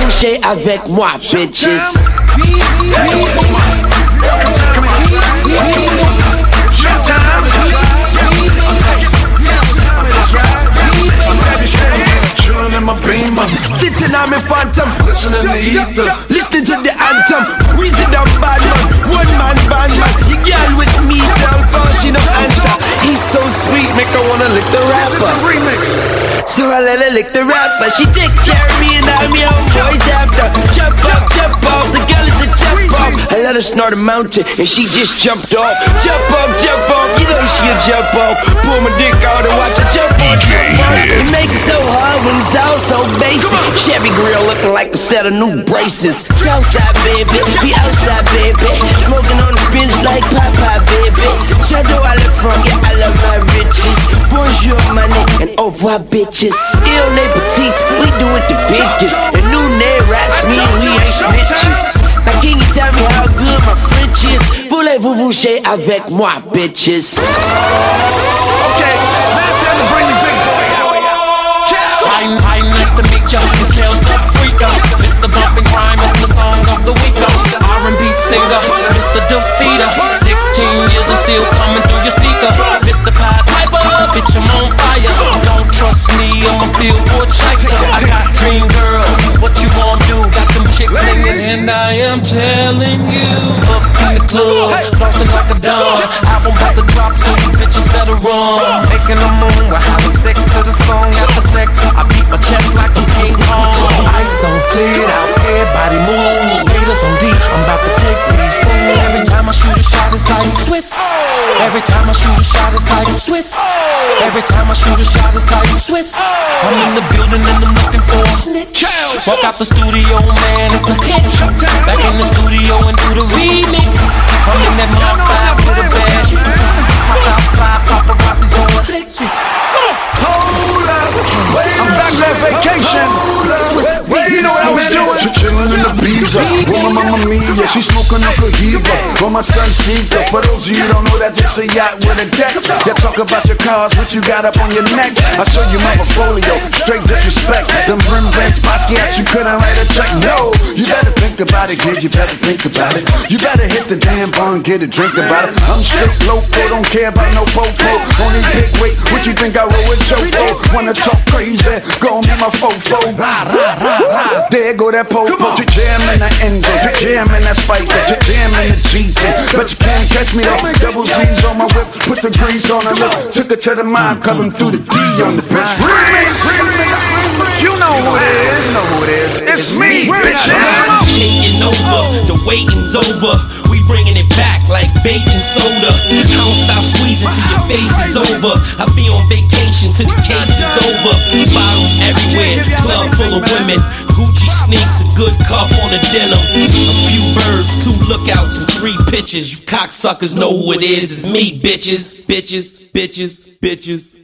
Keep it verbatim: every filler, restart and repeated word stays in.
couchez avec moi, bitches. Chillin' in my beamer, sitting on my phantom, listening to ether, listening to the anthem. Weezy the bad man, one man band man. You girl with me, cell phone, she no answer. He's so sweet, make her wanna lick the rapper. So I let her lick the rapper. She take care of me and I'm your own boys after. Jump up, jump off, the girl is a jump off. I let her snort a mountain and she just jumped off. Jump up, jump off, you know she a jump off. Pull my dick out and watch her jump off, jump off. It makes it so hard when it's all so basic. Chevy grill looking like a set of new braces. Southside baby, we outside baby. Smoking on the bench like Popeye baby. Shadow I live from, yeah I love my riches. Bonjour money and au revoir bitches. Ill ne petites, we do it the biggest. And new ne rats mean we ain't snitches. Now can you tell me how good my French is? Voulez-vous bouger avec moi bitches? Okay, now it's time to bring the big boy out. Hi, hi, nice to meet ya. It's Kels the Freaka. Mister Bump and Crime is the song of the week. R and B singer, Mister Defeater. Sixteen years and still coming through your speaker. Mister Pied Piper, bitch I'm on fire. You don't trust me, I'm a Billboard shyster. I got dream girls, what you gon' do? Got them chicks singing, and I am telling you. Up in the club, flossing like a dawn. Album about to drop, so you bitches better run. Making a moon, we're having sex to the song after sex. I beat my chest like I'm King Kong. Ice on cleared out, everybody move. Haters on D, I'm about to take these fools. Every time I shoot a shot, it's like Swiss. Every time I shoot a shot, it's like Swiss. Every time I shoot a shot, it's like Swiss. I'm in the building and I'm looking for a snitch. Walk out the studio, man, it's a hit. Back in the studio and do the remix. I'm in that Mark five with a bad. Pop out fly, paparazzi's going. Hold up, way back that vacation. You know what I was doing? Chillin' in the Beezer, with my mama Mia. She smoking up a Heva, with my son Seeker. For those of you who don't know, that's just a yacht with a deck. You talk about your cars, what you got up on your neck. I show you my portfolio, straight disrespect. Them Rembrandt Spassky at you couldn't write a check. No, you better think about it, kid, you better think about it. You better hit the damn bar and get a drink about it. I'm straight loco, don't care about no popo. Only big weight, what you think I roll with Joe for? Wanna talk crazy, go and be my fofo. Rah, rah, rah, rah. There go that popo. To jam in that Enzo, to jam in that Spiker, to jam in the G ten. But you can't catch me though. Double Z's on my whip, put the grease on the lip. Took it to the mind, cut him through the D on the bitch. You know who it is. You know who it is. It's me, bitches. Taking over, the waiting's over. We bringing it back like baking soda. I don't stop squeezing till your face is over. I be on vacation till the case is over. Bottles everywhere, club full of women. Gucci sneaks, a good cuff on the denim. A few birds, two lookouts, and three pitches. You cocksuckers know who it is. It's me, bitches, bitches, bitches, bitches.